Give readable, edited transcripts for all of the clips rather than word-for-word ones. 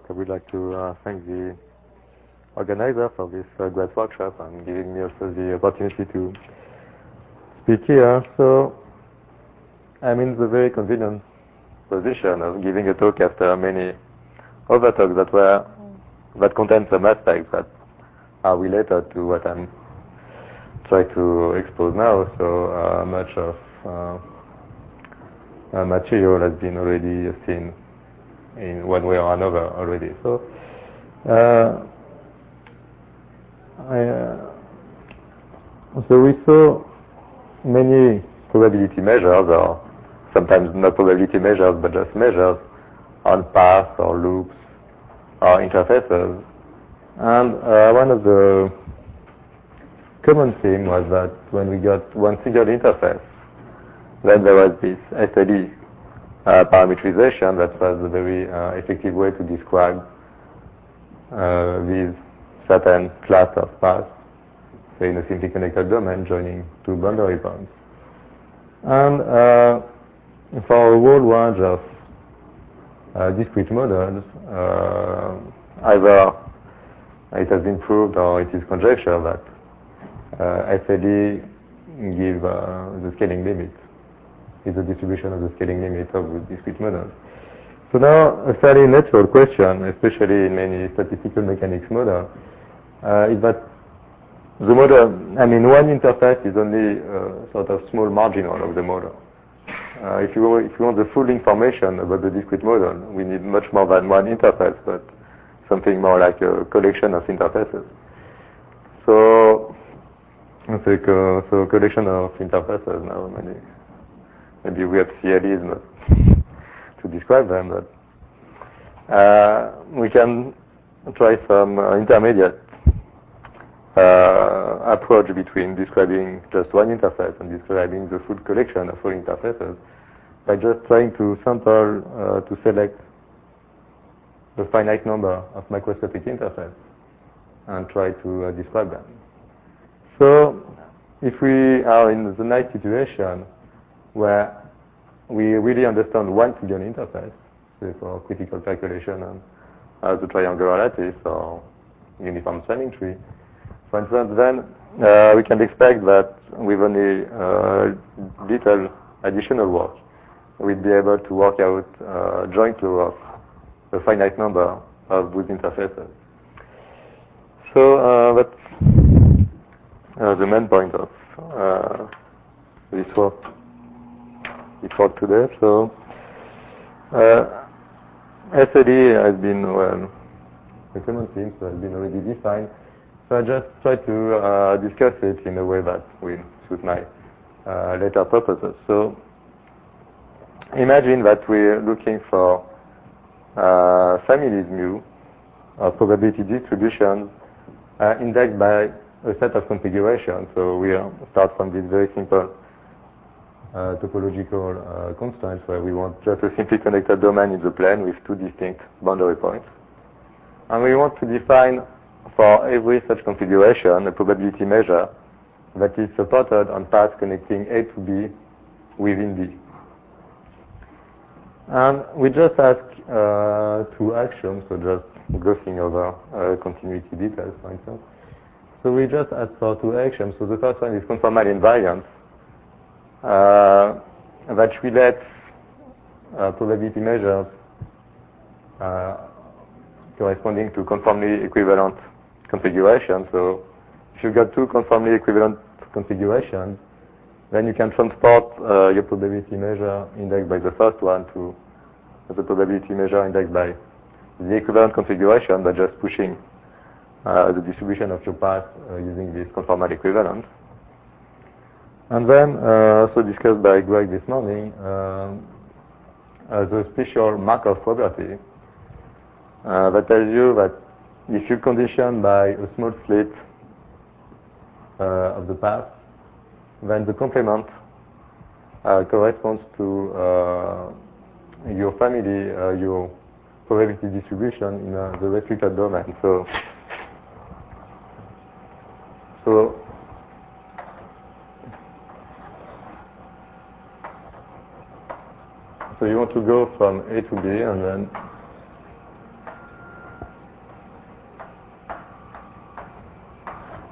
I would like to thank the organizer for this great workshop and giving me also the opportunity to speak here. So I'm in the very convenient position of giving a talk after many other talks that contain some aspects that are related to what I'm trying to expose now. So much of material has been already seen in one way or another already. So so we saw many probability measures, or sometimes not probability measures, but just measures on paths or loops or interfaces. And one of the common theme was that when we got one single interface, then there was this SLE parameterization that was a very effective way to describe these certain class of paths, say in a simply connected domain joining two boundary points. And for a whole range of discrete models, either it has been proved or it is conjecture that SLE give the scaling limit, is the distribution of the scaling limit of the discrete models. So now a fairly natural question, especially in many statistical mechanics models, is that the model, one interface is only sort of small marginal of the model. If you want the full information about the discrete model, we need much more than one interface, but something more like a collection of interfaces. So collection of interfaces now, maybe we have CLEs not to describe them, but we can try some intermediate approach between describing just one interface and describing the full collection of all interfaces by just trying to sample to select the finite number of microscopic interfaces and try to describe them. So if we are in the nice situation where we really understand one single interface, say for critical calculation and the triangular lattice or uniform spanning tree, for instance, then we can expect that with only little additional work, we'll be able to work out joint law of a finite number of those interfaces. So that's the main point of this work today. So SLE has been, the common themes has been already defined. So I just try to discuss it in a way that will suit my later purposes. So imagine that we're looking for families mu of probability distributions indexed by a set of configurations. So we start from this very simple topological constraints where we want just a simply connected domain in the plane with two distinct boundary points. And we want to define for every such configuration a probability measure that is supported on paths connecting A to B within B. And we just ask two actions, so just glossing over continuity details, for instance. So we just ask for two actions. So the first one is conformal invariance, that relates probability measures corresponding to conformally equivalent configurations. So if you've got two conformally equivalent configurations, then you can transport your probability measure indexed by the first one to the probability measure indexed by the equivalent configuration by just pushing the distribution of your path using this conformal equivalence. And then, also discussed by Greg this morning, the special Markov property that tells you that if you condition by a small slit of the path, then the complement corresponds to your family, your probability distribution in the restricted domain. So you want to go from A to B, and then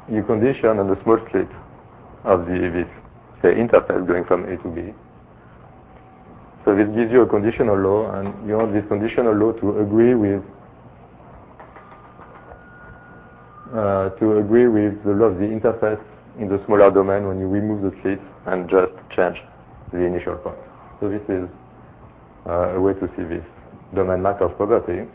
you condition on the small slit of this say interface going from A to B. So this gives you a conditional law, and you want this conditional law to agree with the law of the interface in the smaller domain when you remove the slit and just change the initial point. So this is a way to see this domain Markov property.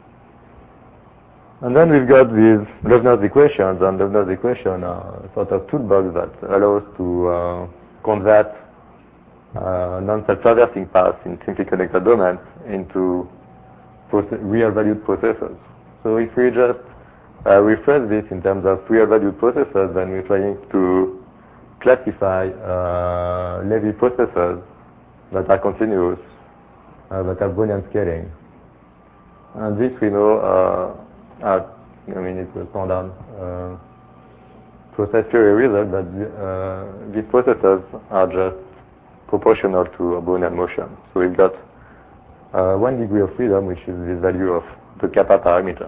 And then we've got these Lovener's equations, and Lovener's equations are sort of toolbox that allows to convert non-self-traversing paths in simply connected domains into real-valued processors. So if we just rephrase this in terms of real-valued processors, then we're trying to classify Levy processors that are continuous, that have Brownian scaling. And this we know, it's a standard process theory result that these processors are just proportional to a Brownian motion. So we've got 1 degree of freedom, which is the value of the kappa parameter.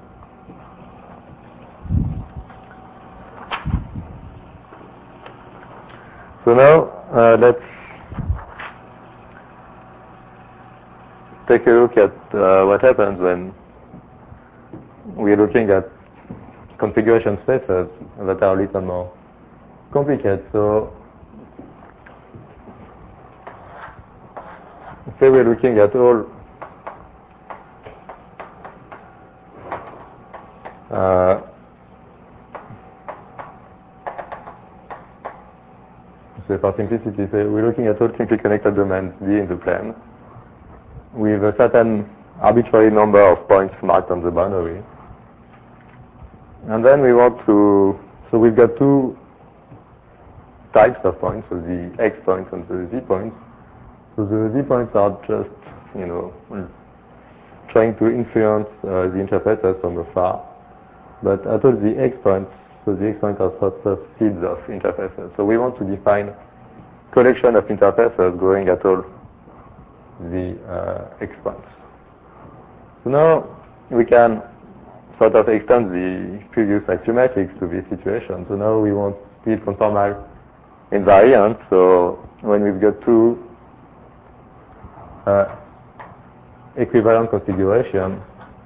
So now let's take a look at what happens when we're looking at configuration spaces that are a little more complicated. So say we're looking at all so for simplicity, say we're looking at all simply connected domains D in the plane with a certain arbitrary number of points marked on the boundary. And then we want to, so we've got two types of points, so the X points and the Z points. So the Z points are just, trying to influence the interfaces from afar. But at all the X points, so the X points are sort of seeds of interfaces. So we want to define collection of interfaces going at all the X points. So now we can sort of extend the previous axiomatic to this situation. So now we want speed conformal invariant. So when we've got two equivalent configurations,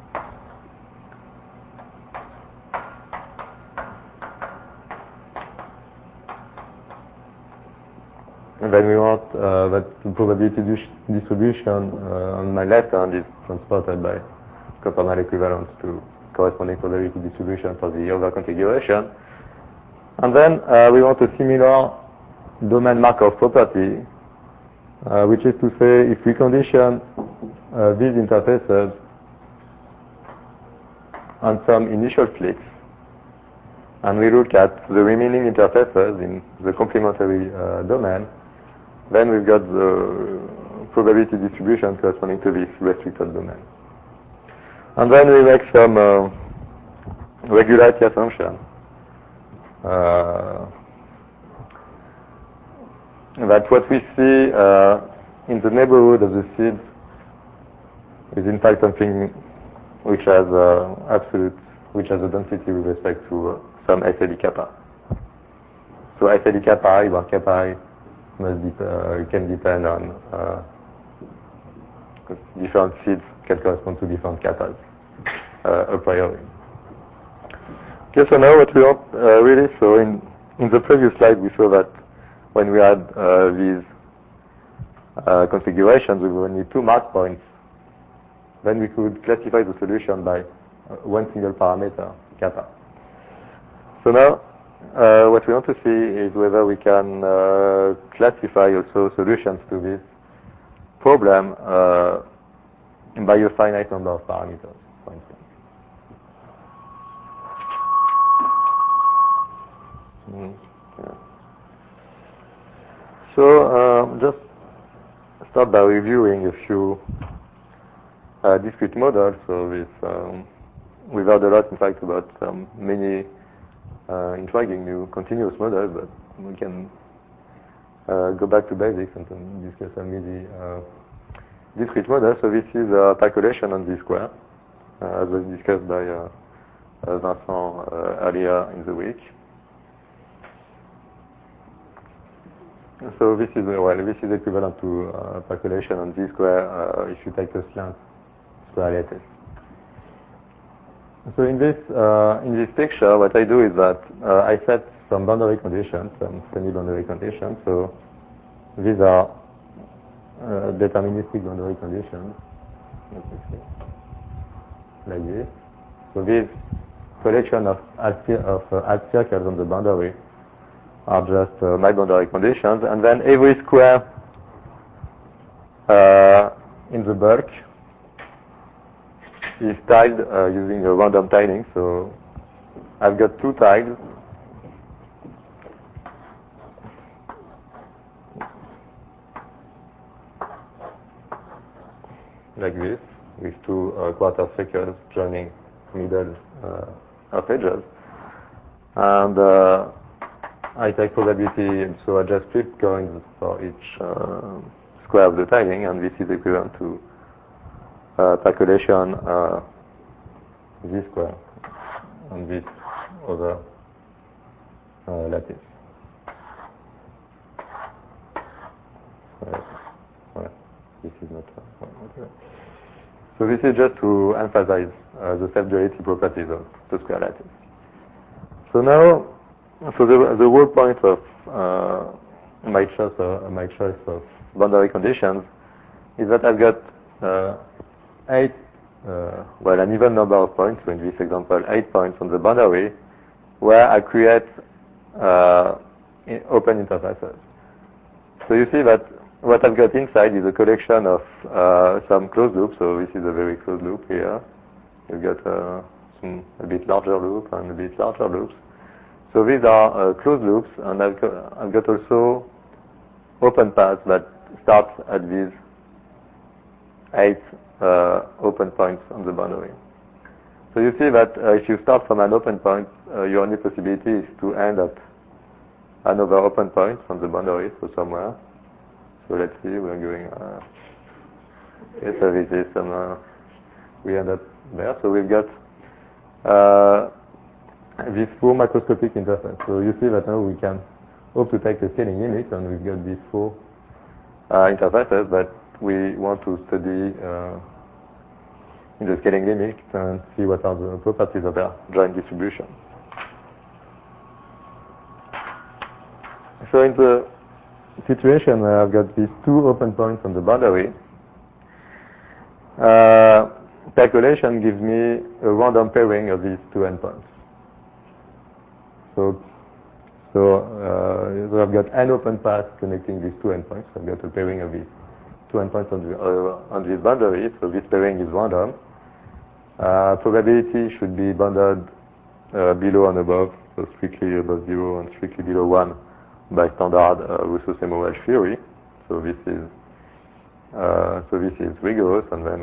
and then we want that the probability distribution on my left hand is transported by conformal equivalence to corresponding probability distribution for the other configuration. And then we want a similar domain Markov property, which is to say if we condition these interfaces on some initial slits, and we look at the remaining interfaces in the complementary domain, then we've got the probability distribution corresponding to this restricted domain. And then we make some regularity assumption that what we see in the neighborhood of the seed is in fact something which has which has a density with respect to some SLE kappa. So SLE kappa I, where kappa I can depend on different seeds can correspond to different kappas a priori. Okay, so now what we want really, so in the previous slide we saw that when we had these configurations with only two mark points, then we could classify the solution by one single parameter, kappa. So now what we want to see is whether we can classify also solutions to this problem by a finite number of parameters, for instance. Yeah. So just start by reviewing a few discrete models. So we've heard a lot, in fact, about many intriguing new continuous models, but we can go back to basics and discuss some easy discrete models. So this is a calculation on Z-square, as was discussed by Vincent earlier in the week. So this is equivalent to calculation on Z square if you take a slant square lattice. So in this picture, what I do is that I set some boundary conditions, some semi-boundary conditions. So these are deterministic boundary conditions, like this. So this collection of alt circles on the boundary are just my boundary conditions, and then every square in the bulk is tiled using a random tiling. So I've got two tiles. Like this, with two quarter circles joining middle of edges. And I take probability, so I just flip coins for each square of the tiling, and this is equivalent to calculation Z square on this other lattice. This is not okay. So this is just to emphasize the self-duality properties of the square lattice. So now, the whole point of my choice of boundary conditions is that I've got an even number of points. So in this example, 8 points on the boundary, where I create open interfaces. So you see that what I've got inside is a collection of some closed loops. So this is a very closed loop here. You've got a bit larger loop and a bit larger loops. So these are closed loops, and I've got also open paths that start at these 8 open points on the boundary. So you see that if you start from an open point, your only possibility is to end at another open point on the boundary, so somewhere. So let's see, we're going, yes, so this is some, we end up there. So we've got these 4 macroscopic interfaces. So you see that now we can hope to take a scaling limit, and we've got these 4 interfaces that we want to study in the scaling limit and see what are the properties of their joint distribution. So in the situation where I've got these 2 open points on the boundary, calculation gives me a random pairing of these 2 endpoints. So I've got n open paths connecting these 2 endpoints. I've got a pairing of these 2 endpoints on this boundary. So this pairing is random. Probability should be bounded below and above, so strictly above 0 and strictly below 1 by standard Russo-Semmelweis theory. So this is rigorous, and then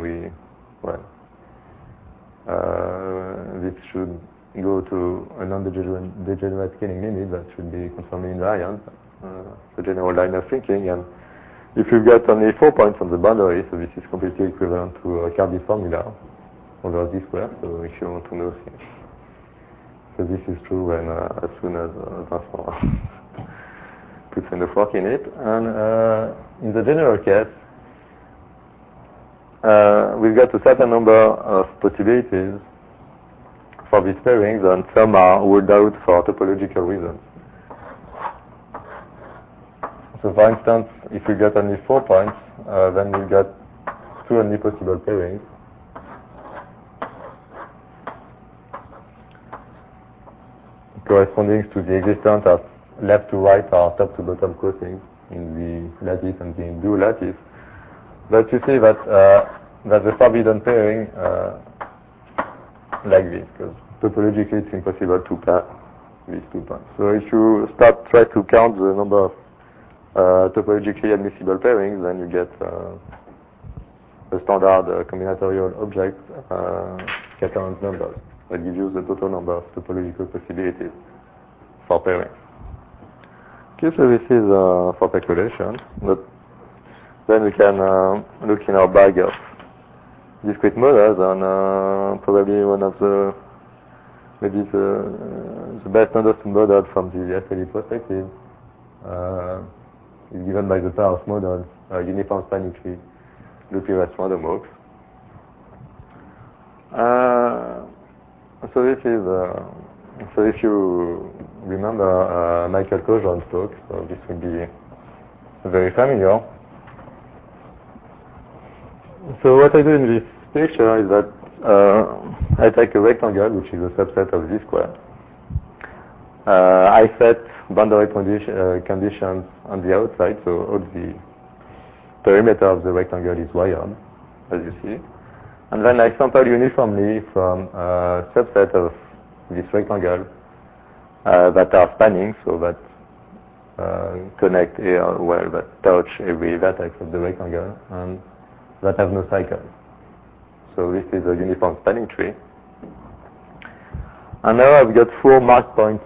this should go to a non-degenerate scaling limit that should be conformally invariant. The general line of thinking. And if you've got only 4 points on the boundary, so this is completely equivalent to a Carby formula over Z square. So if you want to know things, so this is true when as soon as Vincent puts enough work in it. And in the general case, we've got a certain number of possibilities for these pairings, and some are ruled out for topological reasons. So for instance, if we got only 4 points, then we've got 2 only possible pairings. Corresponding to the existence of left to right or top to bottom crossings in the lattice and the dual lattice. But you see that the forbidden pairing like this, because topologically it's impossible to pair these 2 points. So if you try to count the number of topologically admissible pairings, then you get the standard combinatorial object Catalan's numbers that gives you the total number of topological possibilities for pairing. Okay, so this is for calculation, but then we can look in our bag of discrete models, and probably one of the best understood model from the SLE perspective is given by the pair of models, uniform spanning tree, loopy-rest random walks. So this is, so if you remember Michael Cochran's talk, so this will be very familiar. So what I do in this picture is that I take a rectangle, which is a subset of Z square. I set boundary conditions on the outside, so all the perimeter of the rectangle is wired, as you see. And then I sample uniformly from a subset of this rectangle that are spanning, so that connect here, well, that touch every vertex of the rectangle, and that have no cycles. So this is a uniform spanning tree. And now I've got 4 mark points,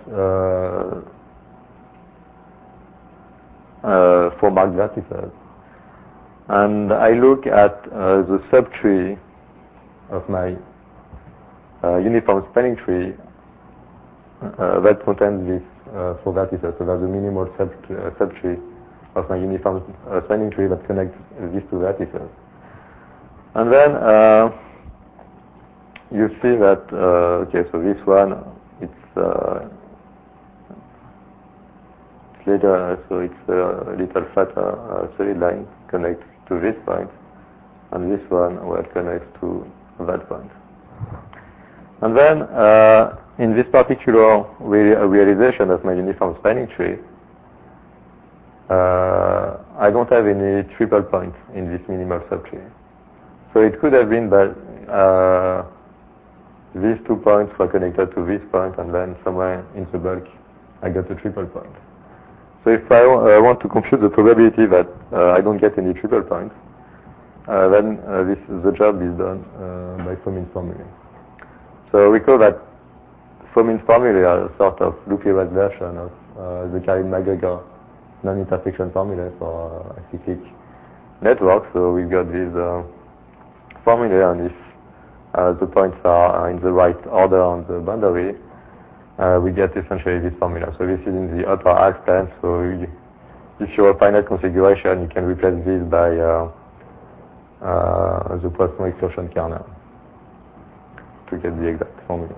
4 marked vertices. And I look at the subtree of my uniform spanning tree that contains these 4 vertices. So that's the minimal subtree of my uniform spanning tree that connects these 2 vertices. And then you see that, okay, so this one, it's later, so it's a little fatter solid line connects to this point, and this one, well, connects to that point. And then, in this particular realization of my uniform spanning tree, I don't have any triple points in this minimal subtree. So it could have been that these 2 points were connected to this point, and then somewhere in the bulk, I got a triple point. So if I want to compute the probability that I don't get any triple points, then the job is done by Fomin's formulae. So recall that Fomin's formulae are a sort of loopy-rest version of the Karim-McGregor non-intersection formula for a cyclic network. So we've got this formula, and if the points are in the right order on the boundary, we get essentially this formula. So this is in the upper arc plane. So if you're a finite configuration, you can replace this by the Poisson excursion kernel to get the exact formula.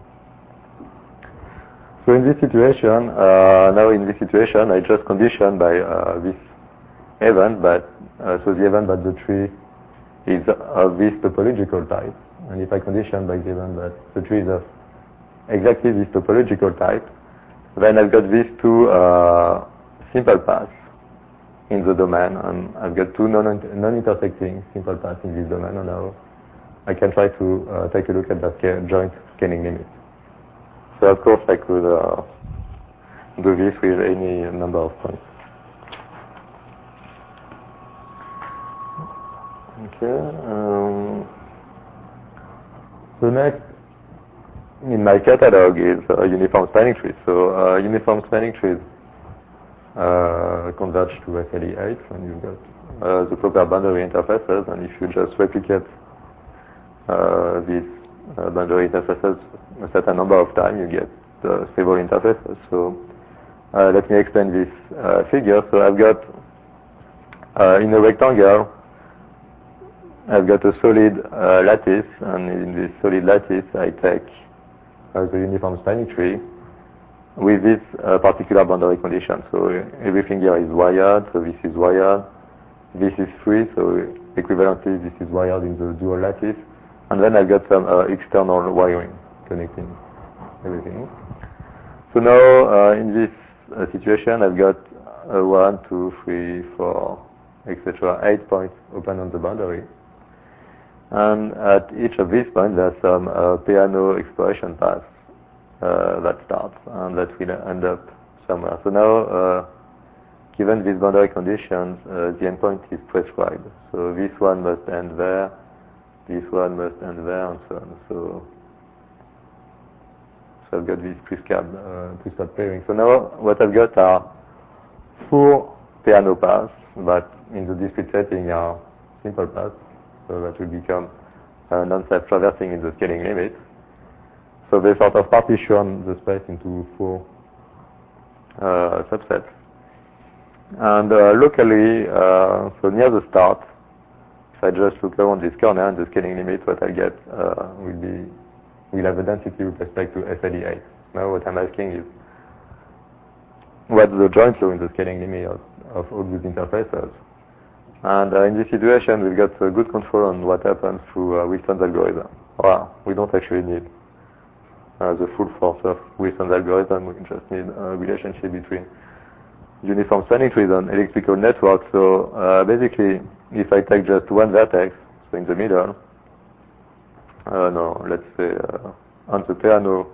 So in this situation, I just condition by this event, but so the event that the tree is of this topological type. And if I condition by the event that the tree is of exactly this topological type, then I've got these 2 simple paths in the domain, and I've got 2 non-intersecting simple paths in this domain, and now I can try to take a look at the joint scaling limit. So of course I could do this with any number of points. Okay. So next in my catalog is uniform spanning trees. So uniform spanning trees converge to SLE8, and you've got the proper boundary interfaces, and if you just replicate these boundary interfaces a certain number of times, you get stable interfaces. So let me explain this figure. So I've got in a rectangle, I've got a solid lattice, and in this solid lattice I take the uniform spanning tree with this particular boundary condition. So everything here is wired, so this is wired, this is free, so equivalently this is wired in the dual lattice, and then I've got some external wiring connecting everything. So now in this situation I've got 1, 2, 3, 4, etc. 8 points open on the boundary. And at each of these points, there's some Peano exploration path that starts, and that will end up somewhere. So now, given these boundary conditions, the endpoint is prescribed. So this one must end there, this one must end there, and so on. So I've got this prescribed pairing. So now what I've got are 4 Peano paths, but in the discrete setting are simple paths. So that will become non-self-traversing in the scaling limit. So they sort of partition the space into 4 subsets. And locally, so near the start, if I just look around this corner and the scaling limit, what I get will have a density with respect to SLE8. Now what I'm asking is, what's the joint law in the scaling limit of all these interfaces? And in this situation, we've got good control on what happens through Wilson's algorithm. Well, we don't actually need the full force of Wilson's algorithm. We just need a relationship between uniform spanning trees and electrical networks. So basically, if I take just one vertex, so in the middle, no, let's say on the piano,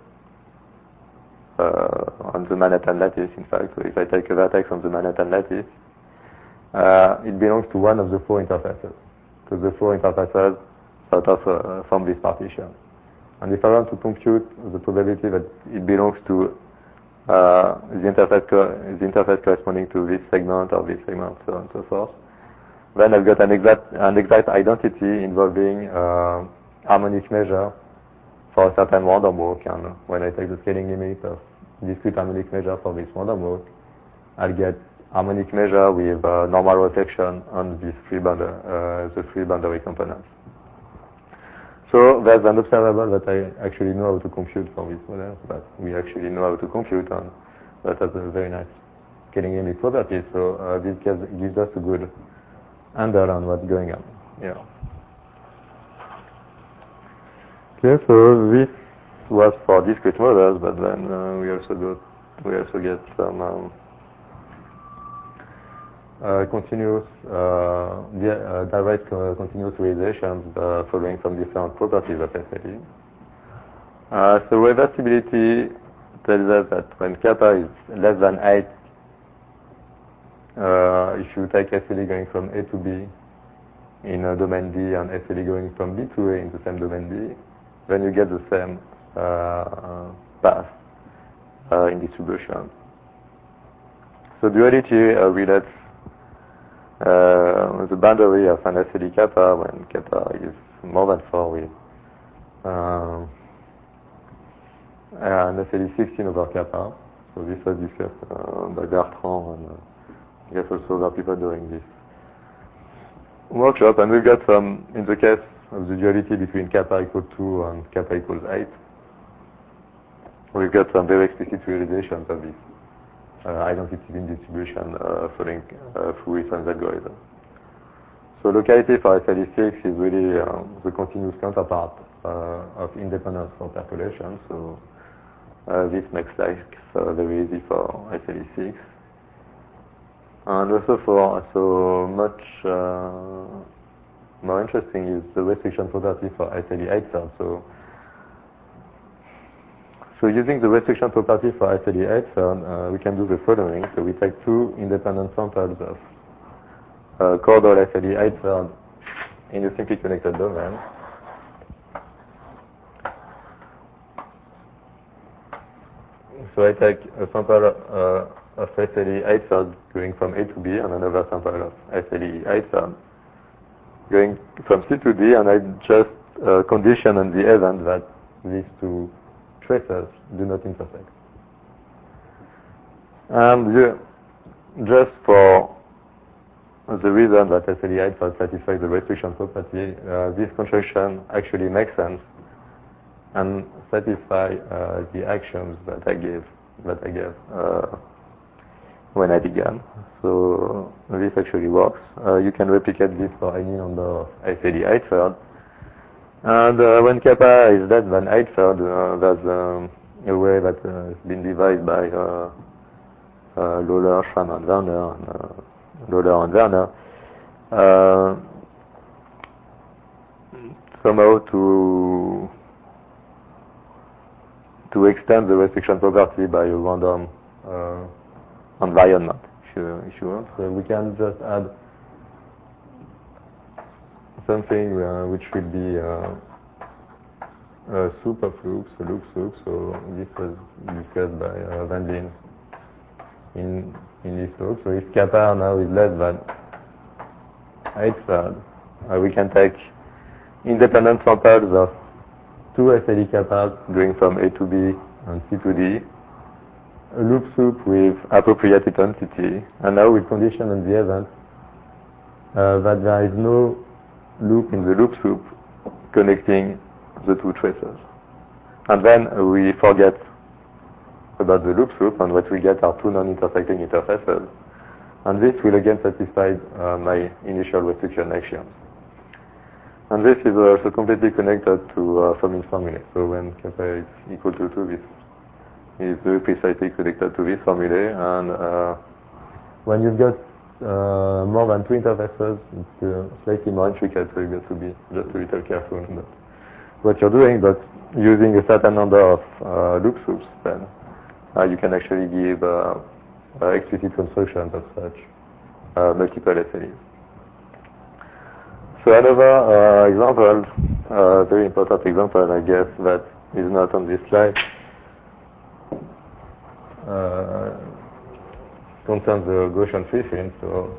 on the Manhattan lattice, in fact. So if I take a vertex on the Manhattan lattice, it belongs to one of the four interfaces. Because the four interfaces sort of form this partition. And if I want to compute the probability that it belongs to the interface corresponding to this segment or this segment, so on and so forth, then I've got an exact identity involving harmonic measure for a certain random walk. And when I take the scaling limit of discrete harmonic measure for this random walk, I'll get harmonic measure with normal reflection on these the three boundary components. So there's an observable that I actually know how to compute for this model, but we actually know how to compute, and that has a very nice scaling limit property. So this gives us a good handle on what's going on. Yeah. Okay, so this was for discrete models, but then we also get some continuous direct continuous realizations following from different properties of SLE. So reversibility tells us that when kappa is less than 8, if you take SLE going from A to B in a domain D and SLE going from B to A in the same domain D, then you get the same path in distribution. So duality relates the boundary of an SLE kappa when kappa is more than 4 with an SLE 16 over kappa. So this was discussed by Bertrand and I guess also other people during this workshop. And we've got some, in the case of the duality between kappa equals 2 and kappa equals 8, we've got some very explicit realizations of this identity in distribution following through Wilson's algorithm. So locality for SLE6 is really the continuous counterpart of independence for percolation. So this makes life very easy for SLE6. And also much more interesting is the restriction property for SLE8 third. So using the restriction property for SLE8 third, we can do the following. So we take two independent samples of chordal SLE8 third in a simply connected domain. So I take a sample of SLE8 third going from A to B and another sample of SLE8 third going from C to D, and I just condition on the event that these two traces do not intersect. And just for the reason that SLE8 third satisfies the restriction property, this construction actually makes sense and satisfy the actions that I gave when I began. So this actually works. You can replicate this for any number of SLE8 third. And when kappa is less than 8 third, there's a way that has been devised by Lohler, Schramm, and Werner, somehow to extend the restriction property by a random environment, if you want. So we can just add something which will be a superflux, a loop flux. So this was discussed by Van Veen in this talk. So if kappa now is less than 8 third, we can take independent samples of two SLE kappas going from A to B and C to D, a loop soup with appropriate intensity, and now we condition on the event that there is no loop in the loop soup connecting the two traces. And then we forget about the loop soup, and what we get are two non-intersecting interfaces. And this will again satisfy my initial restriction axioms. And this is also completely connected to Fomin's formulae. So when kappa is equal to 2, this is very precisely connected to this formulae. And when you've got more than two interfaces, it's slightly more intricate, so you've got to be just a little careful about what you're doing. But using a certain number of loop soups, then you can actually give explicit constructions of such multiple SLEs. So another example, very important example, I guess, that is not on this slide, concerns the Gaussian free field.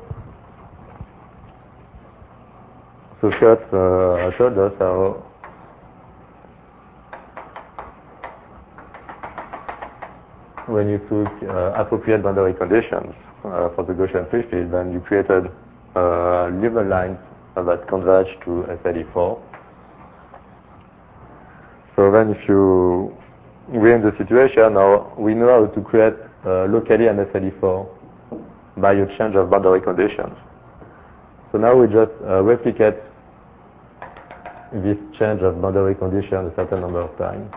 So Scott told us how when you took appropriate boundary conditions for the Gaussian free field, then you created level lines that converge to SLE4. So then if we're in the situation now, we know how to create locally an SLE4 by a change of boundary conditions. So now we just replicate this change of boundary condition a certain number of times.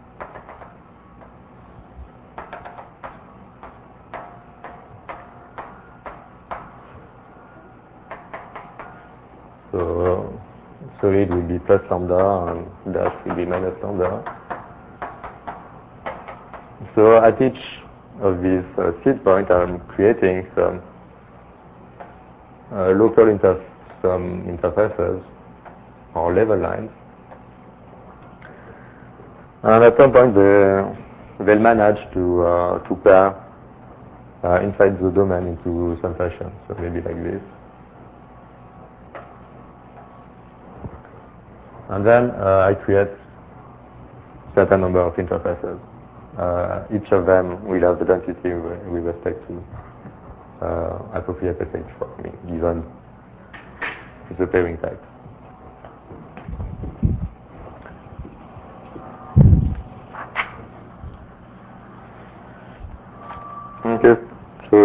So solid will be plus lambda and dash will be minus lambda. So at each of these seed points, I'm creating some local interfaces or level lines. And at some point, they'll manage to pair inside the domain into some fashion. So maybe like this. And then I create certain number of interfaces. Each of them will have the density with respect to appropriate SH4, given the pairing type. Okay, so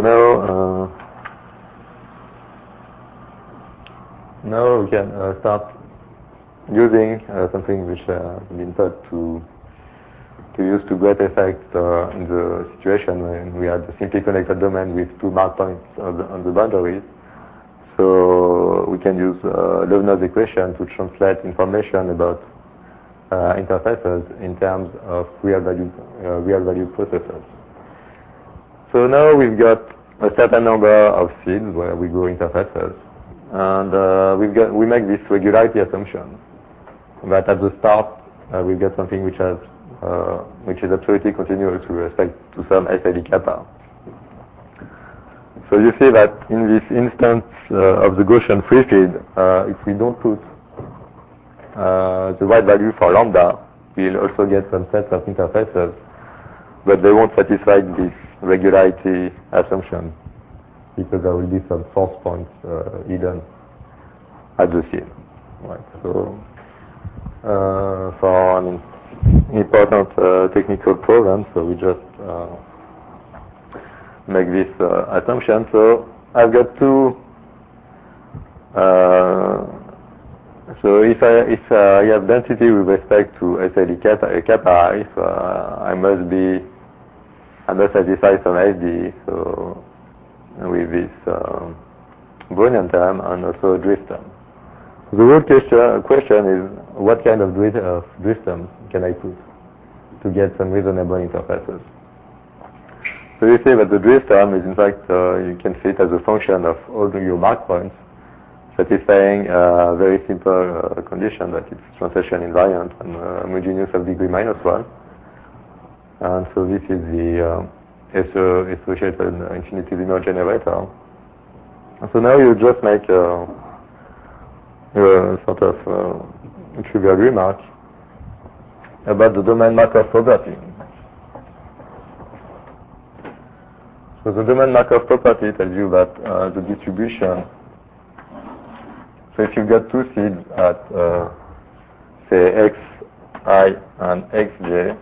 now we can start using something which has been thought to use to great effect in the situation when we had a simply connected domain with two mark points on the boundaries. So we can use Lovener's equation to translate information about interfaces in terms of real value processes. So now we've got a certain number of seeds where we go interfaces, and we make this regularity assumption that at the start we've got something which is absolutely continuous with respect to some SLE kappa. So you see that in this instance of the Gaussian free field, if we don't put the right value for lambda, we'll also get some sets of interfaces, but they won't satisfy this regularity assumption because there will be some force points hidden at the seed. Right. So for an important technical program, so we just make this assumption. So I've got two. So if I have density with respect to SLE kappa I, so I must satisfy some SD. So with this Brownian term and also a drift term. The real question is what kind of drift terms can I put to get some reasonable interfaces. So you see that the drift term is in fact you can see it as a function of all your mark points satisfying a very simple condition that it's translation invariant and homogeneous of degree -1. And so this is the associated infinity-linear generator. And so now you just make a sort of trivial remark about the domain Markov property. So the domain Markov property tells you that the distribution, so if you've got two seeds at, say, xi and xj,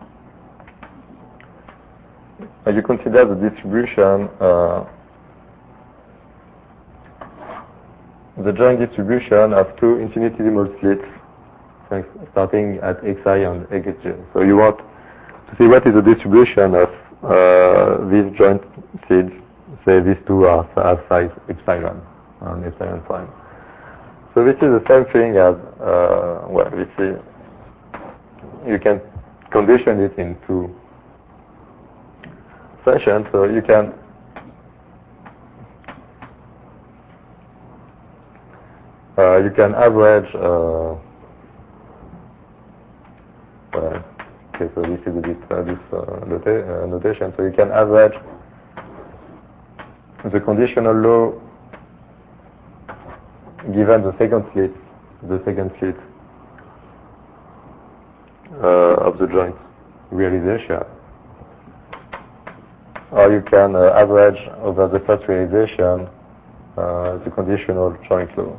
you consider the distribution, the joint distribution of two infinitesimal slits starting at xi and xj. So you want to see what is the distribution of these joint seeds. Say these two are size epsilon and epsilon prime. So this is the same thing as, well, this is, you can condition it into fashion, so you can average, okay, so this is this notation, so you can average the conditional law given the second slit of the joint realization. Or you can average over the first realization the conditional joint law.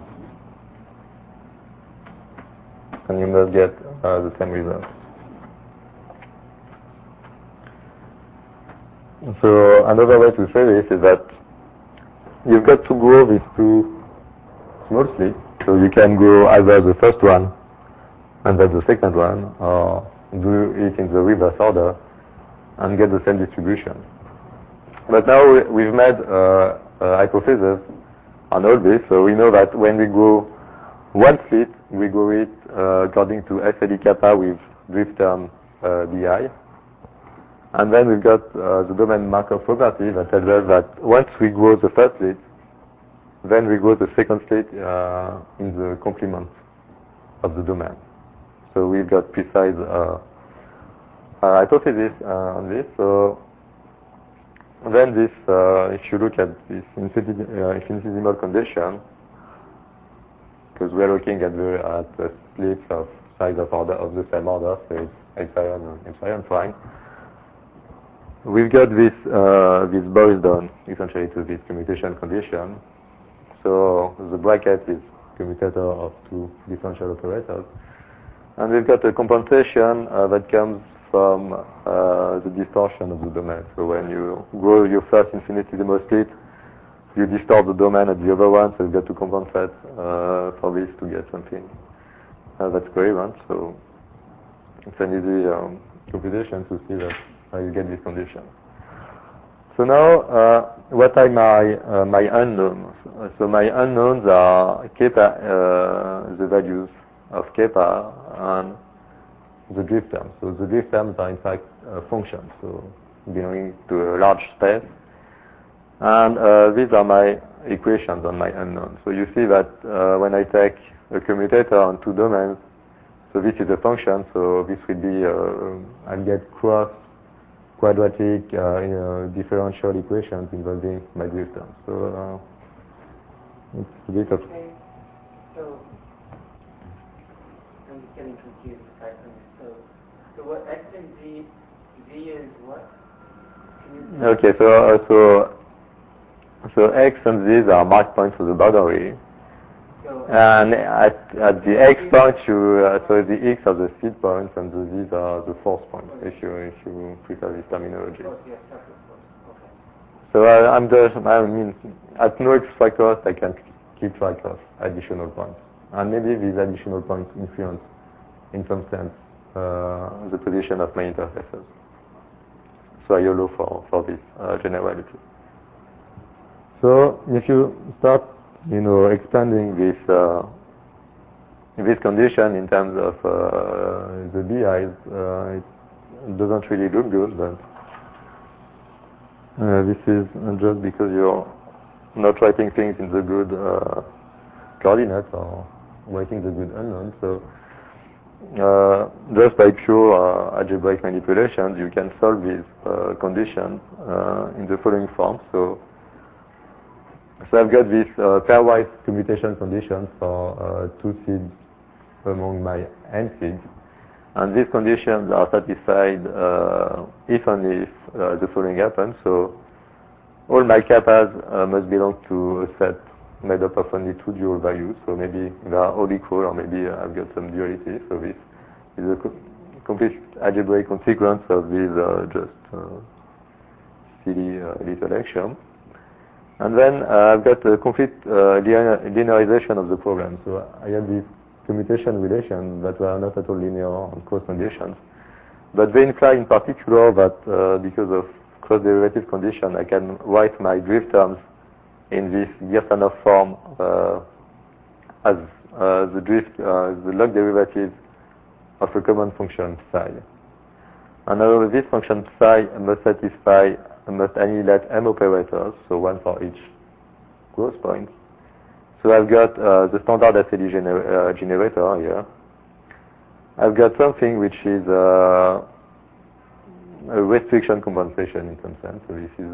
And you must get the same result. So another way to say this is that you've got to grow these two small slits. So you can grow either the first one and then the second one, or do it in the reverse order and get the same distribution. But now we've made a hypothesis on all this, so we know that when we grow one slit, we grow it according to SLE kappa with drift term bi. And then we've got the domain Markov property that tells us that once we grow the first slit, then we grow the second slit in the complement of the domain. So we've got precise hypothesis on this. So then this, if you look at this infinitesimal condition, because we are looking at the slits of size of order of the same order, so it's epsilon and epsilon prime. We've got this boils down essentially to this commutation condition. So the bracket is commutator of two differential operators, and we've got a compensation that comes from the distortion of the domain. So when you grow your first infinitesimal slit, you distort the domain at the other one, so you've got to compensate for this to get something that's coherent. So it's an easy computation to see that you get this condition. So now, what are my unknowns? So my unknowns are kappa, the values of kappa, and the drift terms. So the drift terms are in fact functions, so belonging to a large space. And these are my equations on my unknown. So you see that when I take a commutator on two domains, so this is a function, so this will be, I'll get quadratic differential equations involving my drift terms. So it's a bit of... Okay. So I'm just getting confused with typing. So what x and z is what? Okay, so x and z are mark points of the boundary. So and at the x point, so the x are the seed points and the z's are the force points, if you prefer this terminology. Okay. So I mean, at no extra cost, I can keep track of additional points. And maybe these additional points influence, in some sense, the position of my interfaces. So I allow for this generality. So if you start, expanding this condition in terms of the BIs, it doesn't really look good, but this is just because you're not writing things in the good coordinates or writing the good unknown. So just by pure algebraic manipulations, you can solve these conditions in the following form. So I've got these pairwise commutation conditions for two seeds among my n seeds, and these conditions are satisfied if and if the following happens. So all my kappas must belong to a set made up of only two dual values. So maybe they are all equal, or maybe I've got some duality. So this is a complete algebraic consequence of this just silly little axiom. And then I've got a complete linearization of the problem. So I have these commutation relations that were not at all linear on cross conditions. But they imply in particular that because of cross-derivative condition, I can write my drift terms in this Girsanov form as the drift, the log derivative of a common function psi. And now this function psi must annihilate m operators, so one for each growth point. So I've got the standard SLE generator here. I've got something which is a restriction compensation in some sense. So this is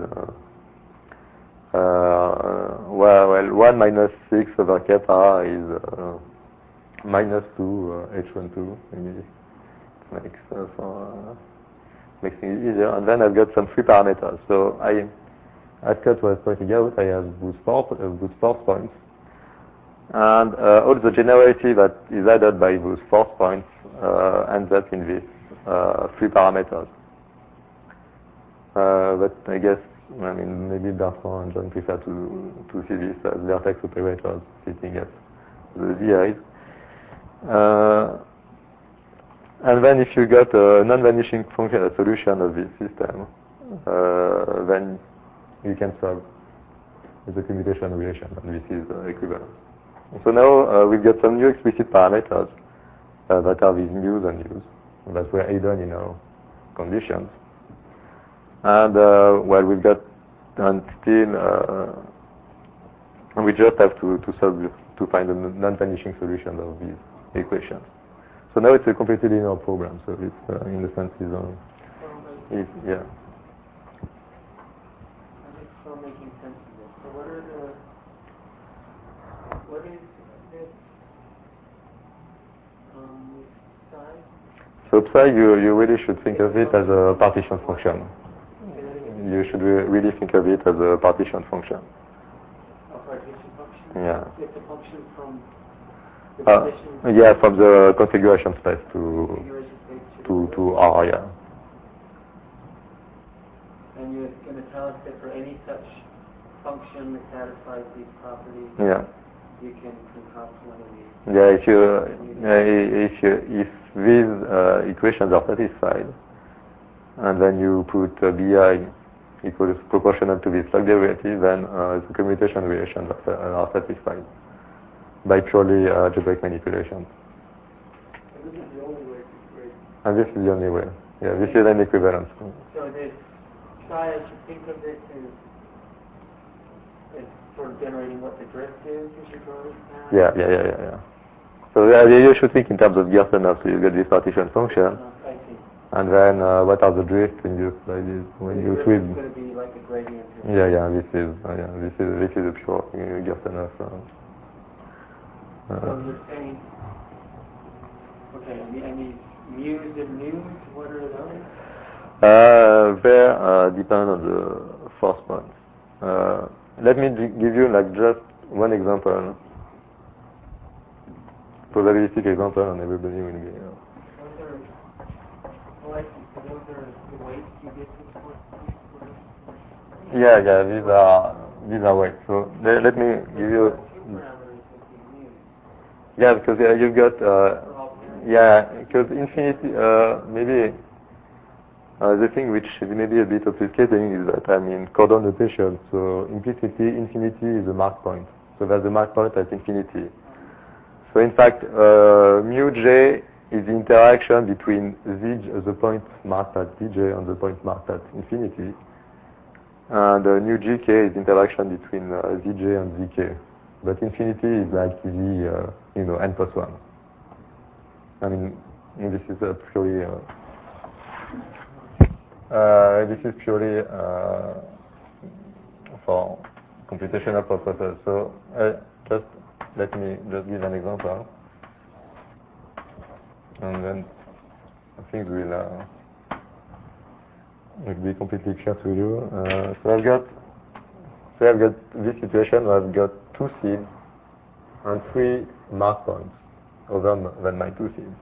well, 1 minus 6 over kappa is minus 2 H12. Maybe it makes things easier. And then I've got some free parameters. So as Scott was pointing out, I have those force points. And all the generality that is added by those force points ends up in these free parameters. But I guess, I mean, maybe Bertrand and John prefer to see this as vertex operators sitting at the VIs. And then if you got a non-vanishing function solution of this system, then you can solve the commutation relation, and this is equivalent. So now we've got some new explicit parameters that are these mu's and u's that were hidden in our conditions. And well, we've got, and still we just have to find a non-vanishing solution of these equations. So now it's a completely linear program. So it's in the sense is yeah. I'm just still making sense of this. So what is this psi? So psi, you really should think of it as a partition function. You should really think of it as a partition function. A partition function? Yeah. It's a function from yeah, from the configuration space to R, yeah. And you're going to tell us that for any such function that satisfies these properties, yeah, you can concoct one of these. Yeah, if these equations are satisfied, and then you put BI equals proportional to this log derivative, then the commutation relations are satisfied by purely algebraic manipulations. And this is the only way to create. And this is the only way. Yeah, this is an equivalence. So this psi, I should think of this as sort of generating what the drift is as you go past? Yeah. So you should think in terms of Girsanov. So you get this partition function. I see. And then what are the drifts when you like this, when you twist? It's going to be like a gradient. Yeah. This is a pure Girsanov. So you're saying, okay, and these mu's and nu's, what are those? They depend on the force points. Let me give you like just one example, probabilistic example, and everybody will be. Those are the weights you get to force points? Yeah, these are weights. So let me give you. Yeah, because you've got, because infinity, maybe the thing which is maybe a bit obfuscating is that I'm in cordon notation, so implicitly infinity is a mark point. So there's a mark point at infinity. So in fact, mu j is the interaction between the point marked at dj and the point marked at infinity. And nu gk is the interaction between zj and zk. But infinity is like the, n plus 1. I mean, this is purely, for computational purposes. So just let me just give an example. And then things will be completely clear to you. So I've got So I've got this situation where I've got 2 seeds and 3 mark points other than my 2 seeds.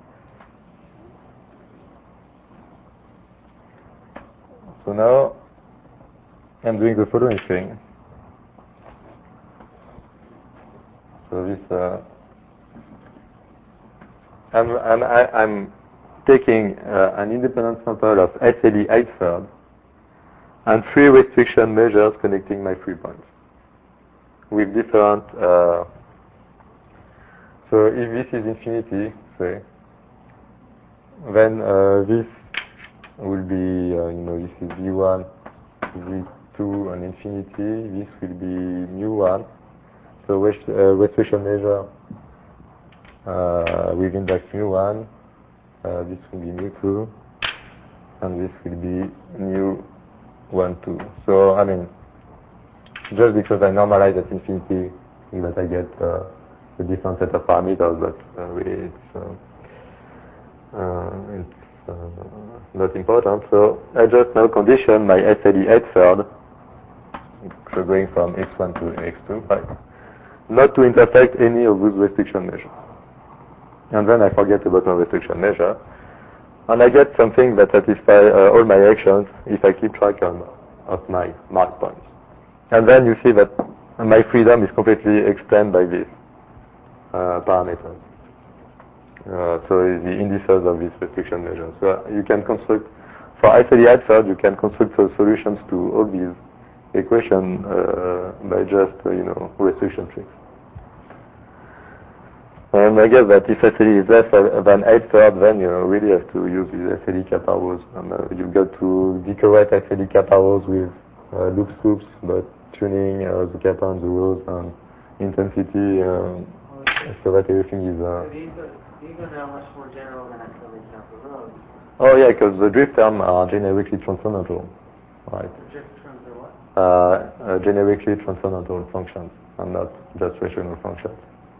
So now I'm doing the following thing. So this I'm taking an independent sample of SLE 8/3 and 3 restriction measures connecting my 3 points with different. So if this is infinity, say, then this will be, this is V1, V2, and infinity. This will be mu1. So restriction measure with index mu1. This will be mu2, and this will be mu1, 2. So I mean, just because I normalize at infinity, that I get a different set of parameters, but really it's not important. So I just now condition my SLE 8/3, so going from x1 to x2, right, not to intersect any of those restriction measures. And then I forget about my restriction measure, and I get something that satisfies all my actions if I keep track of my mark points. And then you see that my freedom is completely explained by these parameters. So the indices of these restriction measures. So you can construct, for SLE 8/3, you can construct the solutions to all these equations by just, restriction tricks. And I guess that if SLE is less than 8/3, then you really have to use these SLE kappa rows. And you've got to decorate SLE kappa rows with loop scoops, but tuning the kappa and the rows and intensity, so that everything is. These are now much more general than SLE kappa rows. Oh yeah, because the drift terms are generically transcendental, right? The drift terms are what? Generically transcendental functions, and not just rational functions.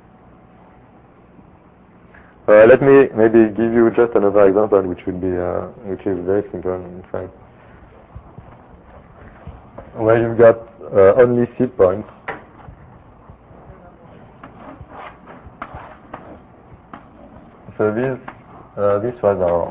Let me maybe give you just another example, which will be, which is very simple, in fact, where you've got only seed points. So this was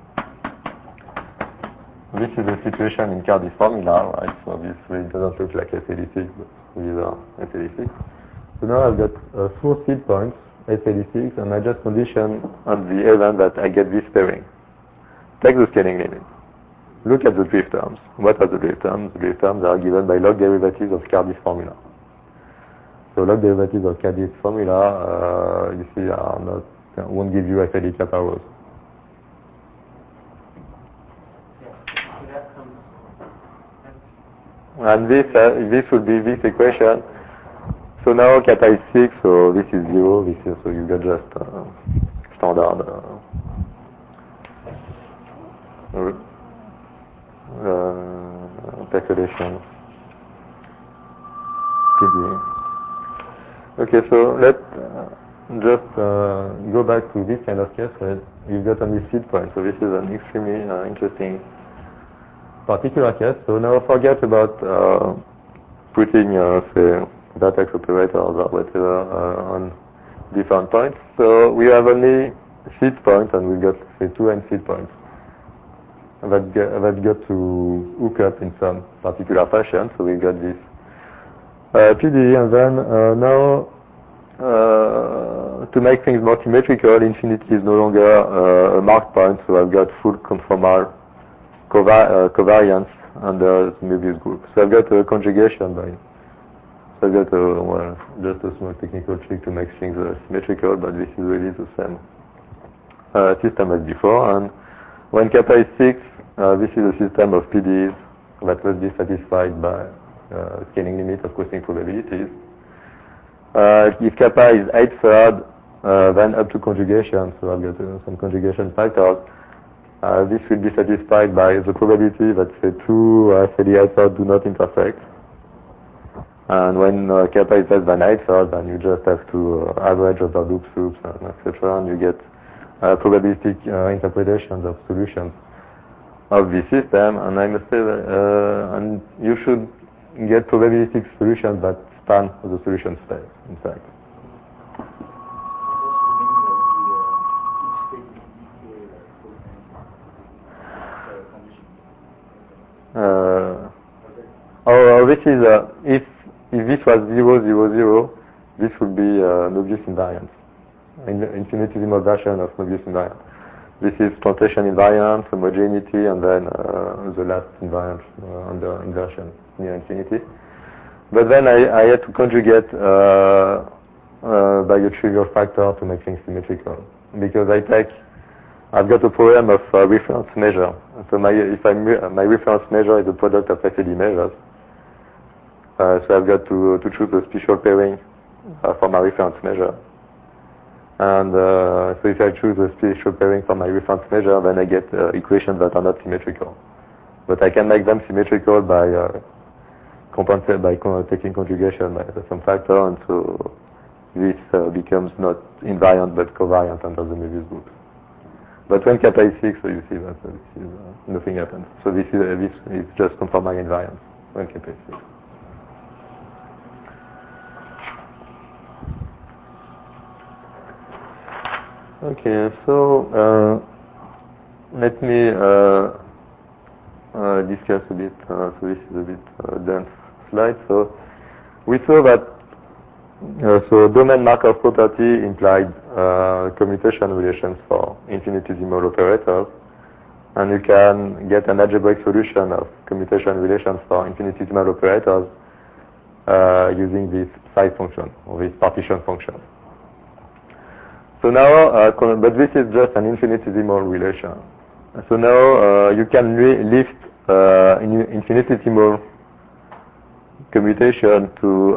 this is the situation in Cardy's formula, right? So this really doesn't look like SLE6, but these are SLE6. So now I've got 4 seed points, SLE6, and I just condition on the event that I get this pairing. Take the scaling limit. Look at the drift terms. What are the drift terms? The drift terms are given by log derivatives of Cardy's formula. So log derivatives of Cardy's formula, you see, won't give you SLE kappa rows. And this would be this equation. So now kappa is 6, so this is 0. This is, so you get just standard calculation. Okay, so let's just go back to this kind of case where you've got only seed points. So this is an extremely interesting particular case. So now forget about putting, say, vertex operators or whatever on different points. So we have only seed points, and we've got, say, 2 n seed points that got to hook up in some particular fashion. So we got this PD, and then now to make things more symmetrical, infinity is no longer a marked point. So I've got full conformal covariance under maybe this group. So I've got a conjugation by. So I've got just a small technical trick to make things symmetrical, but this is really the same system as before. And when kappa is 6, this is a system of PDs that must be satisfied by scaling limit of cosine probabilities. If kappa is 8/3, then up to conjugation, so I've got some conjugation factors. This will be satisfied by the probability that the 2 SLE 8/3 do not intersect. And when kappa is less than 8/3, then you just have to average over loop soups, and etc., and you get probabilistic interpretations of solutions of the system. And I must say that and you should get probabilistic solutions that span the solution space, in fact. This is if this was 0, 0, 0, this would be Möbius invariant, infinitesimal version of Möbius invariant. This is translation invariant, homogeneity, and then the last invariant under inversion near infinity. But then I had to conjugate by a trivial factor to make things symmetrical, because I've got a problem of reference measure. So my reference measure is a product of SLE measures. So I've got to choose a special pairing for my reference measure. And so if I choose a special pairing for my reference measure, then I get equations that are not symmetrical. But I can make them symmetrical by taking conjugation by some factor, and so this becomes not invariant but covariant under the Möbius group. But when kappa is 6, so you see that nothing happens. So this is just conformal invariance when kappa is 6. Okay, so let me discuss a bit. So this is a bit dense slide. So we saw that so domain Markov property implied commutation relations for infinitesimal operators, and you can get an algebraic solution of commutation relations for infinitesimal operators using this psi function or this partition function. So now, but this is just an infinitesimal relation. So now you can lift infinitesimal commutation to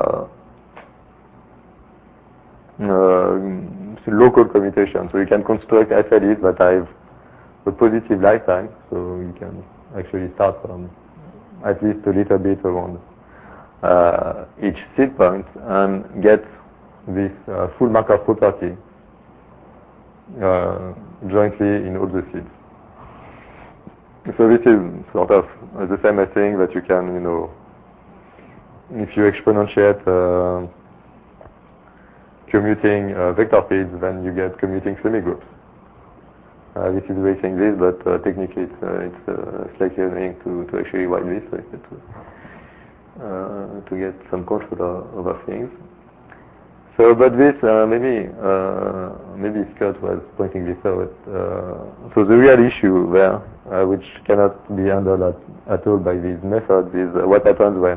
local commutation. So you can construct SLEs that have a positive lifetime. So you can actually start from at least a little bit around each seed point and get this full Markov property jointly in all the seeds. So this is sort of the same thing that you can, if you exponentiate commuting vector fields, then you get commuting semigroups. This is raising this, but technically it's slightly annoying to actually write this, so to get some control over things. So, but this maybe Scott was pointing this out. So the real issue there, which cannot be handled at all by these methods, is what happens when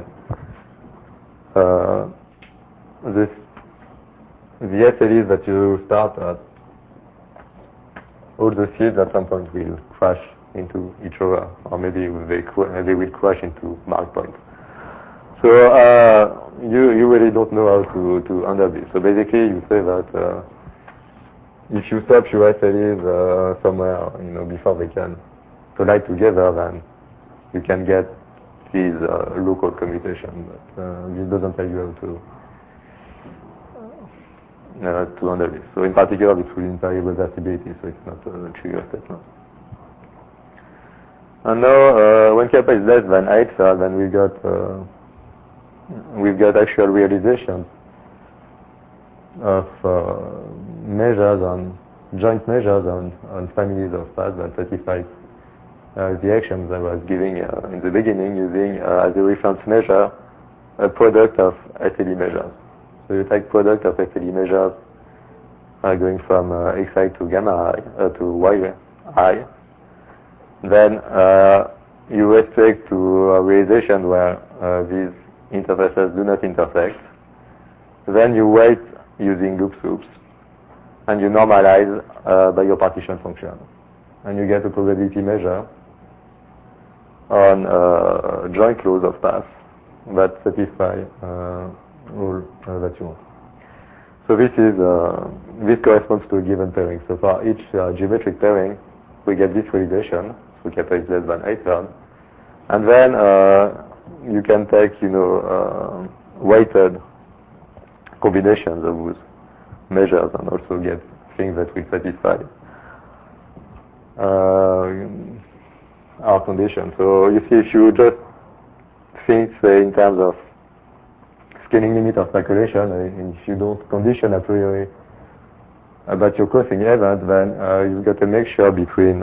the SLEs that you start at, all the seeds at some point will crash into each other, or maybe they will crash into mark points. So you really don't know how to handle this. So basically, you say that if you stop your SLEs somewhere, before they can collide together, then you can get these local commutation. But this doesn't tell you how to handle this. So in particular, this will imply reversibility, so it's not a trivial statement. And now, when kappa is less than 8, then we've got actual realizations of joint measures on families of paths that satisfy the actions I was giving in the beginning, using as a reference measure a product of SLE measures. So you take product of SLE measures going from xi to gamma I to yi, then you restrict to a realization where these interfaces do not intersect. Then you weight using loop soups, and you normalize by your partition function, and you get a probability measure on joint clause of paths that satisfy all that you want. So this corresponds to a given pairing. So for each geometric pairing, we get this realization. So kappa is less than 8, and then you can take, weighted combinations of those measures and also get things that will satisfy our condition. So you see, if you just think in terms of scaling limit of calculation, and if you don't condition a priori about your crossing event, then you've got a mixture between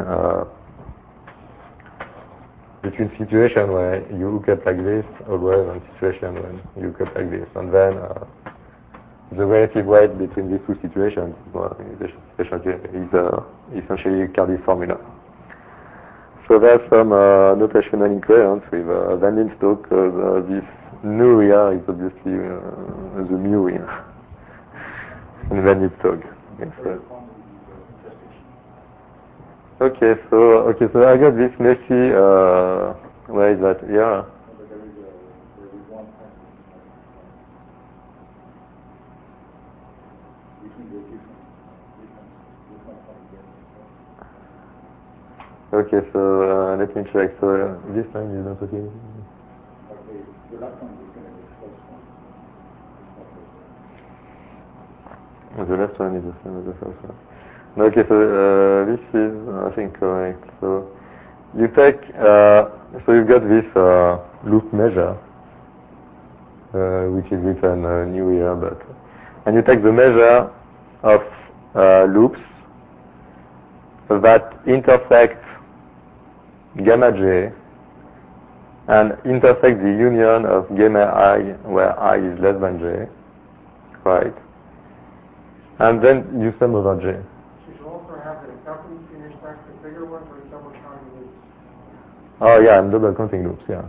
situation where you hook up like this always and situation when you hook up like this. And then the relative weight between these two situations is essentially Cardy's formula. So there's some notational incoherence with Van Linstock, because this nu here is obviously the mu here in Van Linstock. Yes, okay, so I got this messy, where is that? Yeah. Okay, so let me check. So this line is not okay. The last one is going to be the first one. The last one is the same as the first one. Okay, so this is, I think, correct. So you take, so you've got this loop measure, which is written new here, but, and you take the measure of loops that intersect gamma j and intersect the union of gamma I, where I is less than j, right? And then you sum over j. Oh yeah, I'm double counting loops, yeah.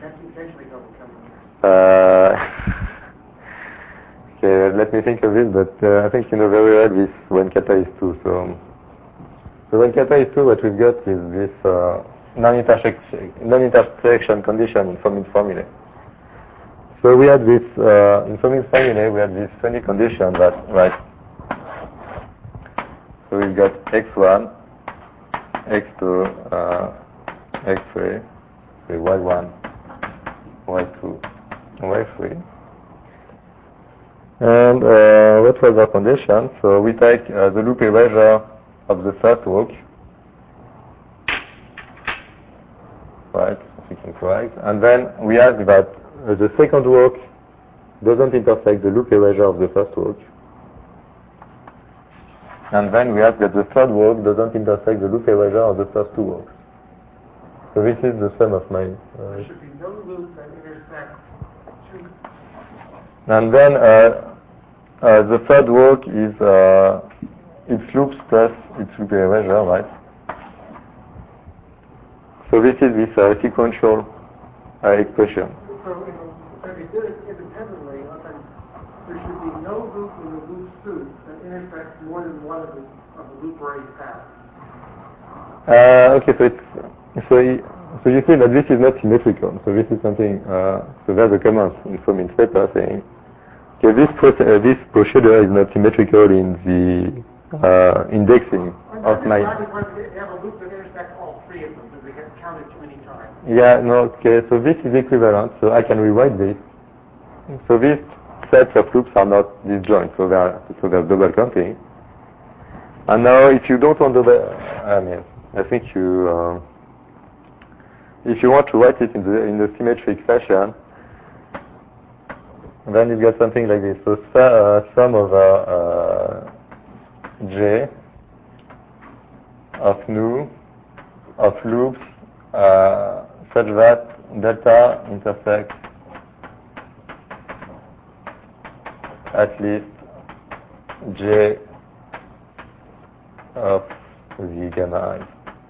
Okay, let me think of it, but I think you know very well this when kata is 2. So when kata is 2, what we've got is this non-intersection condition in Fomin's formulae. So we had this, in Fomin's formulae, we had this funny condition that, right, so we've got x1, x2, x3, y1, y2, y3. And what was our condition? So we take the loop erasure of the first walk, right, if we can correct. And then we ask that the second walk doesn't intersect the loop erasure of the first walk. And then we ask that the third walk doesn't intersect the loop erasure of the first two walks. So this is the sum of my... there should be no loop that intersects two. And then the third walk is its loops plus its loop erasure, right? So this is this sequential expression. So if you did it independently, there should be no loop in the loop suit that intersects more than one of the loop array paths. Okay, so you see that this is not symmetrical. So this is something. So there's a comment in Fomin's paper saying, okay, this procedure is not symmetrical in the indexing of my. They have a loop that intersects all three of them because they get counted too many times. Yeah, no. Okay, so this is equivalent. So I can rewrite this. So these sets of loops are not disjoint. So they're double counting. And now, if you don't want I think you. If you want to write it in the symmetric fashion, then you've got something like this. So sum over j of nu of loops such that delta intersects at least j of the gamma I.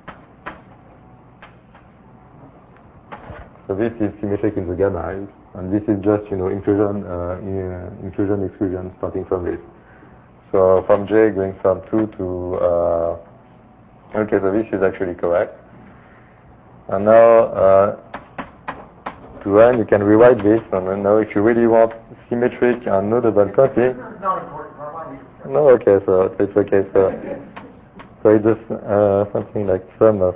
So this is symmetric in the gamma I, and this is just inclusion, exclusion starting from this. So from j going from 2 to okay, so this is actually correct. And now to n you can rewrite this, and then now if you really want symmetric and no double counting. Not important. No, okay, so it's okay. So it's just something like sum of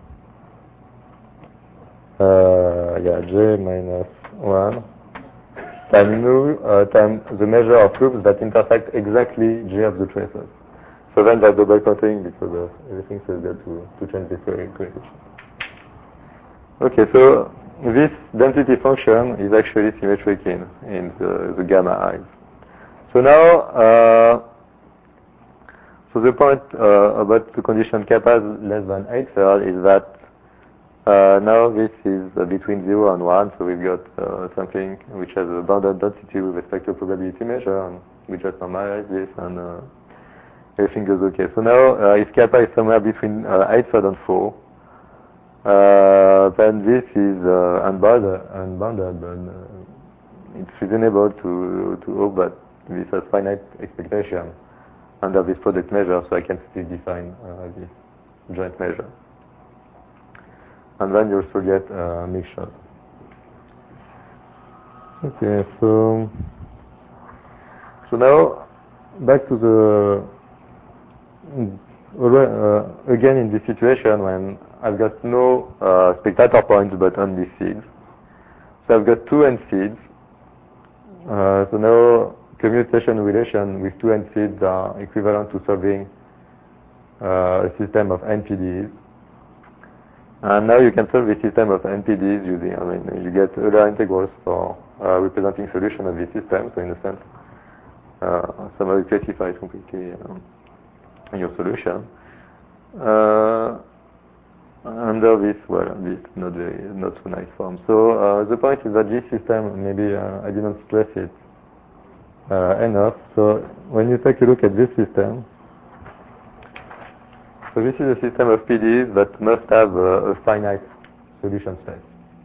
j minus 1 time nu time the measure of loops that intersect exactly j of the traces. So then that's double counting because of everything says that to change this equation. Okay, so this density function is actually symmetric in the gamma i's. So now, so the point about the condition kappa less than 8/3 is that now this is between 0 and 1, so we've got something which has a bounded density with respect to probability measure, and we just normalize this, and everything goes okay. So now, if kappa is somewhere between 8/3 and 4, then this is unbounded, but it's reasonable to hope that this has finite expectation under this product measure, so I can still define this joint measure. And then you also get mixture. Okay, so now back to the again in this situation when I've got no spectator points but only seeds. So I've got 2 n seeds. So now commutation relation with 2 n seeds are equivalent to solving a system of NPDs. And now you can solve this system of NPDs using, you get Euler integrals for representing solution of this system. So in a sense, somehow you classify it completely in your solution. Under this, well, this not so nice form. So the point is that this system, maybe I didn't stress it enough. So when you take a look at this system, so this is a system of PDs that must have a finite solution space.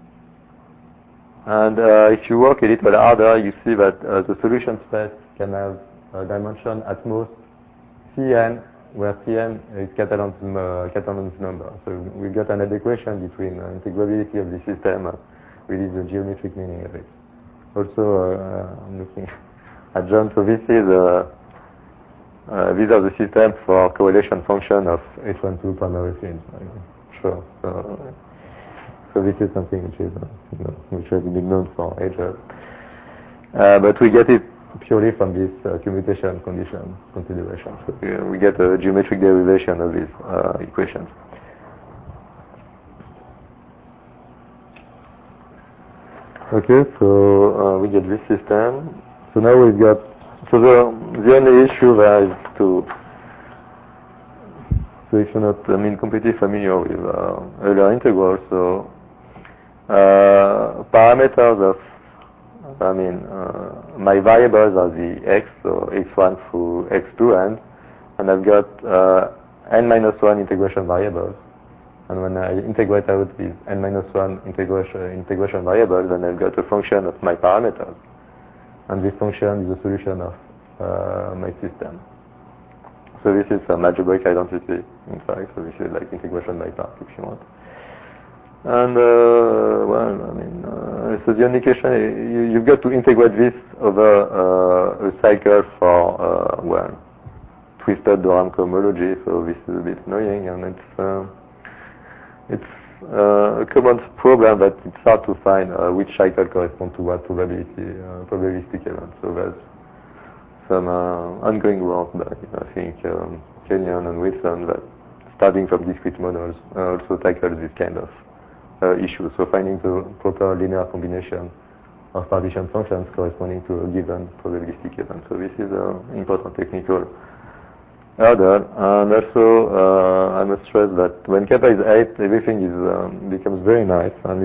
And if you work a little harder, you see that the solution space can have a dimension at most Cn, where Cn is Catalan's number. So we got an equation between integrability of the system with the geometric meaning of it. Also, I'm looking at John. So this is these are the systems for correlation function of H12 primary fields. Sure. So this is something which is which has been known for ages, but we get it purely from this commutation condition consideration. So we get a geometric derivation of these equations. Okay, so we get this system. So now we've got. So the only issue there is to. So if you're not, completely familiar with Euler integrals, so parameters of. My variables are the x, so x1 through x2 and I've got n-1 integration variables. And when I integrate out these n-1 integration variables, then I've got a function of my parameters. And this function is a solution of my system. So this is an algebraic identity, in fact. So this is like integration by part, if you want. And so the indication you've got to integrate this over a cycle for twisted Doram cohomology. So this is a bit annoying, and it's a common problem that it's hard to find which cycle corresponds to what probabilistic event. So there's some ongoing work by I think Kenyon and Wilson that starting from discrete models also tackles this kind of issue. So finding the proper linear combination of partition functions corresponding to a given probabilistic event. So this is an important technical hurdle. And also, I must stress that when kappa is 8, everything becomes very nice, and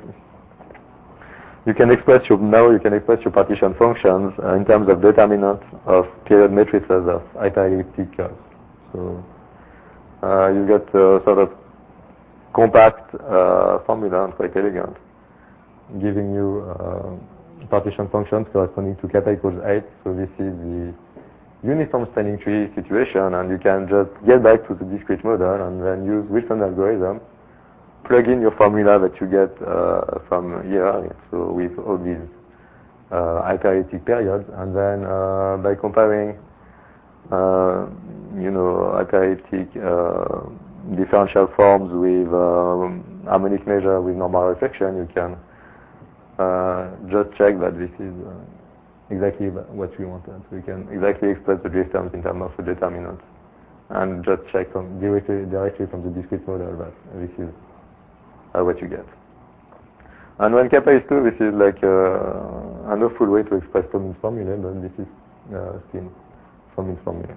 you can express your partition functions in terms of determinants of period matrices of hyperelliptic curves. So you get sort of compact formula and quite elegant, giving you partition functions corresponding to kappa equals 8. So this is the uniform spanning tree situation, and you can just get back to the discrete model and then use Wilson algorithm, plug in your formula that you get from here, so with all these hyperelliptic periods, and then by comparing hyperelliptic differential forms with harmonic measure with normal reflection, you can just check that this is exactly what we wanted. So you can exactly express the drift terms in terms of the determinant, and just check directly from the discrete model that this is what you get. And when kappa is 2, this is like an awful way to express Fomin's formula, but this is still Fomin's formula.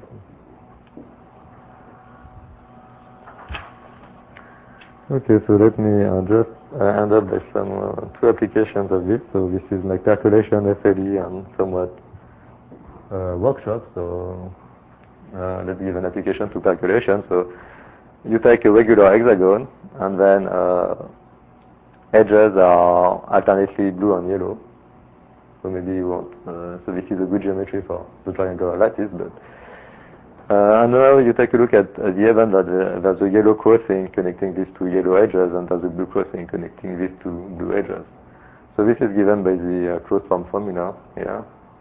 Okay, so let me just end up with some two applications of this. So this is like calculation, FLE, and somewhat workshop. So let's give an application to calculation. So you take a regular hexagon, and then edges are alternately blue and yellow. So maybe you want, so this is a good geometry for the triangular lattice, but and now you take a look at the event that there's a yellow crossing connecting these two yellow edges, and there's a blue crossing connecting these two blue edges. So this is given by the closed form formula here.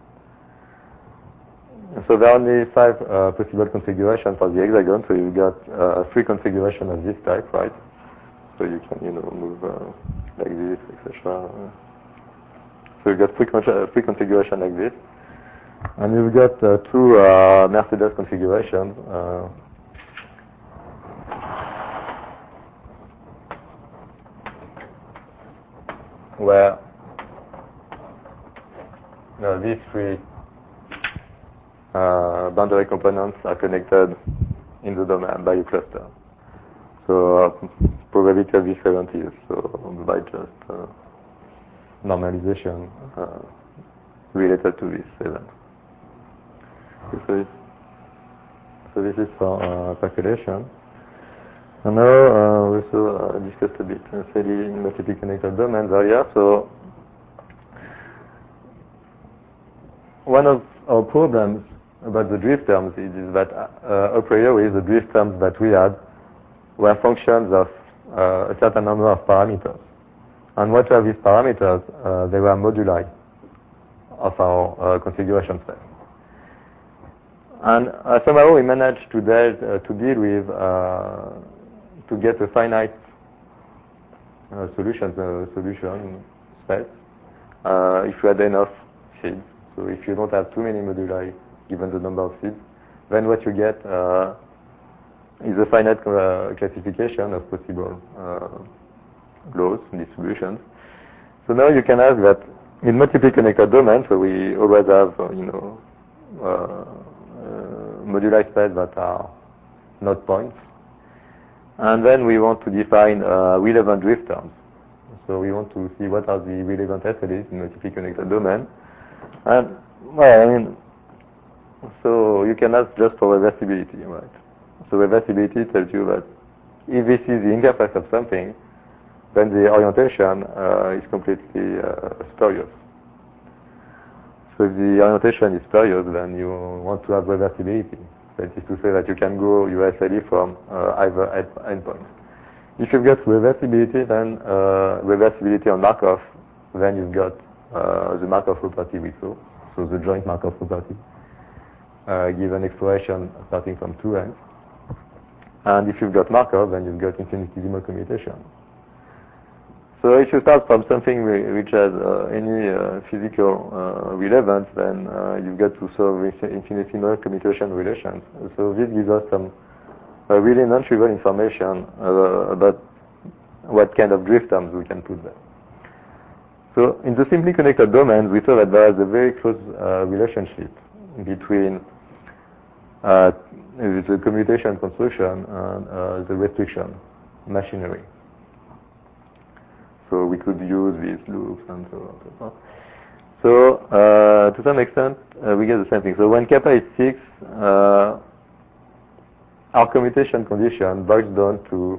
So there are only 5 possible configurations for the hexagon. So you've got 3 configurations of this type, right? So you can, move like this, etc. So you've got 3 configurations like this. And you've got 2 Mercedes configurations. Where these 3 boundary components are connected in the domain by a cluster. So probability of this event is by just normalization related to this event. So this is for calculation. And now we also discussed a bit fairly multiply connected domains earlier. So one of our problems about the drift terms is that a priori the drift terms that we had were functions of a certain number of parameters. And what were these parameters? They were moduli of our configuration space. And somehow we managed to deal with, to get a finite solution space if you had enough seeds. So if you don't have too many moduli given the number of seeds, then what you get is a finite classification of possible laws, distributions. So now you can ask that in multiply connected domains, so we always have, moduli space that are not points. And then we want to define relevant drift terms. So we want to see what are the relevant SLEs in multiply connected domain. And, well, so you can ask just for reversibility, right? So reversibility tells you that if this is the interface of something, then the orientation is completely spurious. So if the orientation is spurious, then you want to have reversibility. That is to say that you can grow your SLE from either endpoints. If you've got reversibility, then reversibility on Markov, then you've got the Markov property we saw, so the joint Markov property, given exploration starting from 2 ends. And if you've got Markov, then you've got infinitesimal commutation. So if you start from something which has any physical relevance, then you've got to solve infinitesimal commutation relations. So this gives us some really non-trivial information about what kind of drift terms we can put there. So in the simply connected domains, we saw that there is a very close relationship between the commutation construction and the restriction machinery. So we could use these loops and so on and so forth. So to some extent, we get the same thing. So when kappa is 6, our commutation condition boils down to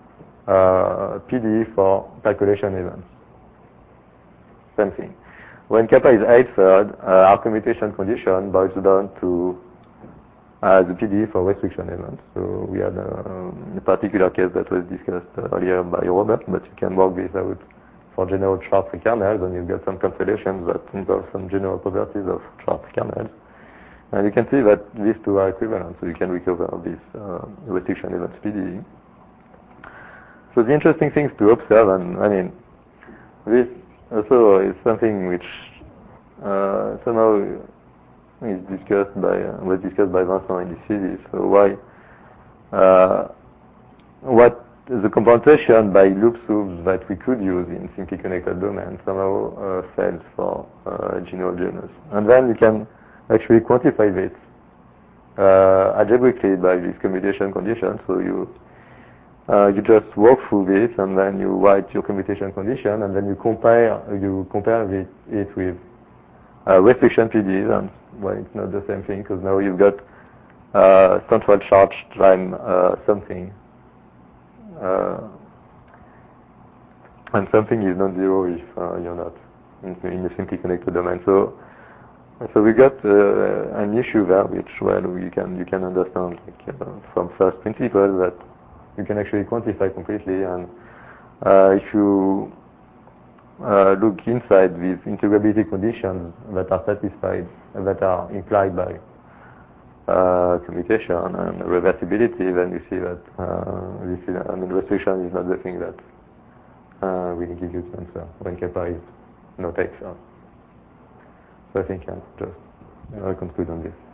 PD for calculation events. Same thing. When kappa is 8/3, our commutation condition boils down to the PD for restriction events. So we had a particular case that was discussed earlier by Robert, but you can work this out for general Schwarz kernels, and you've got some constellations that involve some general properties of Schwarz kernels. And you can see that these two are equivalent, so you can recover this restriction events PD. So the interesting things to observe, and I mean, this also is something which somehow was discussed by Vincent in this thesis. So what the computation by loop soups that we could use in simply connected domains somehow fails for general genus. And then you can actually quantify this algebraically by this commutation condition. So you just walk through this, and then you write your commutation condition, and then you compare it with restriction PDs, and well, it's not the same thing because now you've got central charge time something, and something is non-zero if you're not in a simply connected domain. So we got an issue there, which you can understand from first principles that you can actually quantify completely, and if you look inside these integrability conditions that are satisfied, that are implied by commutation and reversibility, then you see that restriction is not the thing that will give you the answer when kappa is not X. So I think I'll just conclude on this.